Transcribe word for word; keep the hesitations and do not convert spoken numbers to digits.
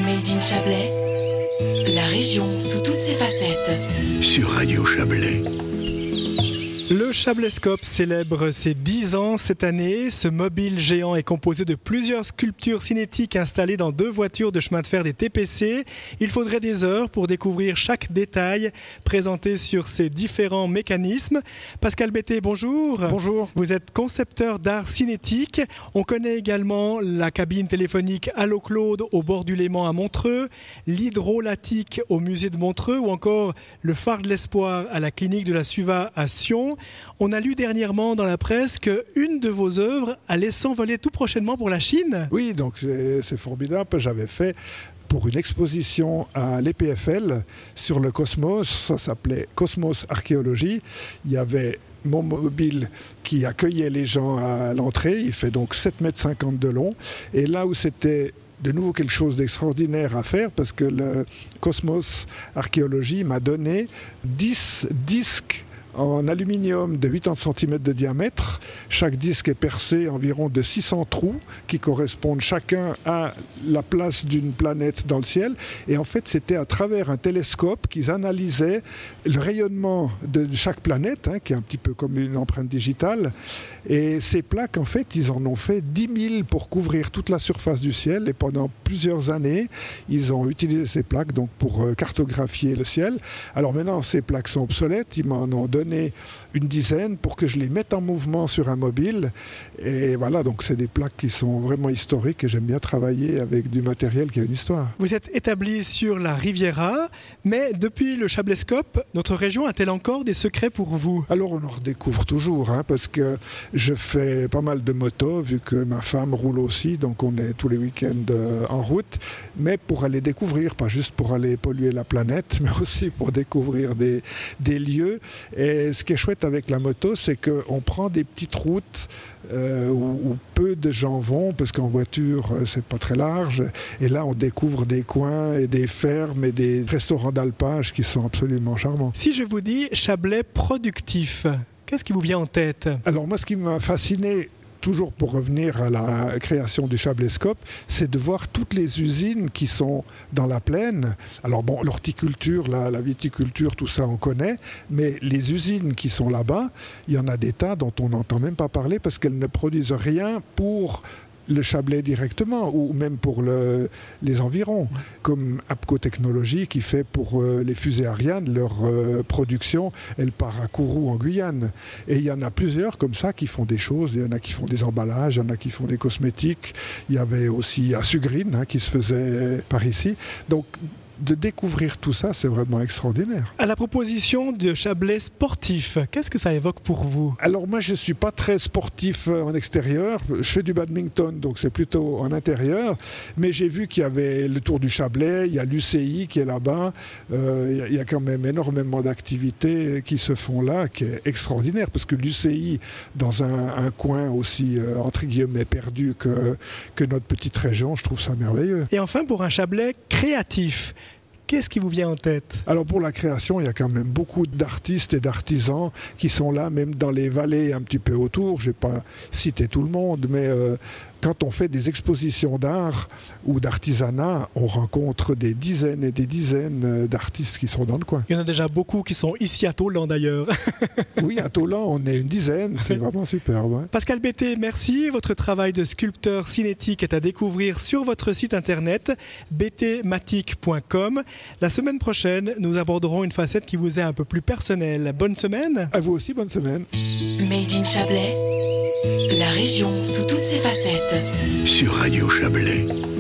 Made in Chablais, la région sous toutes ses facettes. Sur Radio Chablais. Le Chablescope célèbre ses dix ans cette année. Ce mobile géant est composé de plusieurs sculptures cinétiques installées dans deux voitures de chemin de fer des T P C. Il faudrait des heures pour découvrir chaque détail présenté sur ces différents mécanismes. Pascal Bété, bonjour. Bonjour. Vous êtes concepteur d'art cinétique. On connaît également la cabine téléphonique Allo Claude au bord du Léman à Montreux, l'hydrolatique au musée de Montreux ou encore le phare de l'espoir à la clinique de la Suva à Sion. On a lu dernièrement dans la presse qu'une de vos œuvres allait s'envoler tout prochainement pour la Chine. Oui, donc c'est, c'est formidable. J'avais fait pour une exposition à l'E P F L sur le cosmos. Ça s'appelait Cosmos Archéologie. Il y avait mon mobile qui accueillait les gens à l'entrée. Il fait donc sept mètres cinquante de long. Et là où c'était de nouveau quelque chose d'extraordinaire à faire, parce que le Cosmos Archéologie m'a donné dix disques en aluminium de quatre-vingts centimètres de diamètre. Chaque disque est percé environ de six cents trous qui correspondent chacun à la place d'une planète dans le ciel. Et en fait, c'était à travers un télescope qu'ils analysaient le rayonnement de chaque planète, hein, qui est un petit peu comme une empreinte digitale. Et ces plaques, en fait, ils en ont fait dix mille pour couvrir toute la surface du ciel. Et pendant plusieurs années, ils ont utilisé ces plaques donc, pour cartographier le ciel. Alors maintenant, ces plaques sont obsolètes. Ils m'en ont donné une dizaine pour que je les mette en mouvement sur un mobile. Et voilà, donc c'est des plaques qui sont vraiment historiques et j'aime bien travailler avec du matériel qui a une histoire. Vous êtes établi sur la Riviera, mais depuis le Chablescope, notre région a-t-elle encore des secrets pour vous? Alors on en redécouvre toujours, hein, parce que je fais pas mal de moto, vu que ma femme roule aussi, donc on est tous les week-ends euh, en route, mais pour aller découvrir, pas juste pour aller polluer la planète, mais aussi pour découvrir des, des lieux. Et Et ce qui est chouette avec la moto, c'est qu'on prend des petites routes euh, où, où peu de gens vont, parce qu'en voiture, euh, c'est pas très large. Et là, on découvre des coins et des fermes et des restaurants d'alpage qui sont absolument charmants. Si je vous dis Chablais productif, qu'est-ce qui vous vient en tête? Alors moi, ce qui m'a fasciné, toujours pour revenir à la création du Chablescope, c'est de voir toutes les usines qui sont dans la plaine. Alors bon, l'horticulture, la, la viticulture, tout ça on connaît, mais les usines qui sont là-bas, il y en a des tas dont on n'entend même pas parler parce qu'elles ne produisent rien pour le Chablais directement ou même pour le, les environs, comme Apco Technologies qui fait pour euh, les fusées Ariane, leur euh, production, elle part à Kourou en Guyane. Et il y en a plusieurs comme ça qui font des choses, il y en a qui font des emballages, il y en a qui font des cosmétiques, il y avait aussi à Sugrine hein, qui se faisait par ici. Donc de découvrir tout ça, c'est vraiment extraordinaire. À la proposition de Chablais sportif, qu'est-ce que ça évoque pour vous? Alors moi, je ne suis pas très sportif en extérieur. Je fais du badminton, donc c'est plutôt en intérieur. Mais j'ai vu qu'il y avait le Tour du Chablais, il y a l'U C I qui est là-bas. Euh, il y a quand même énormément d'activités qui se font là, qui est extraordinaire. Parce que l'U C I, dans un, un coin aussi, euh, entre guillemets, perdu que, que notre petite région, je trouve ça merveilleux. Et enfin, pour un Chablais créatif, qu'est-ce qui vous vient en tête? Alors pour la création, il y a quand même beaucoup d'artistes et d'artisans qui sont là, même dans les vallées un petit peu autour. Je n'ai pas cité tout le monde, mais euh, quand on fait des expositions d'art ou d'artisanat, on rencontre des dizaines et des dizaines d'artistes qui sont dans le coin. Il y en a déjà beaucoup qui sont ici à Tholan d'ailleurs. Oui, à Tholan, on est une dizaine, c'est vraiment superbe. Hein. Pascal Bété, merci. Votre travail de sculpteur cinétique est à découvrir sur votre site internet bétématique point com. La semaine prochaine, nous aborderons une facette qui vous est un peu plus personnelle. Bonne semaine. À vous aussi, bonne semaine. Made in Chablais, la région sous toutes ses facettes. Sur Radio Chablais.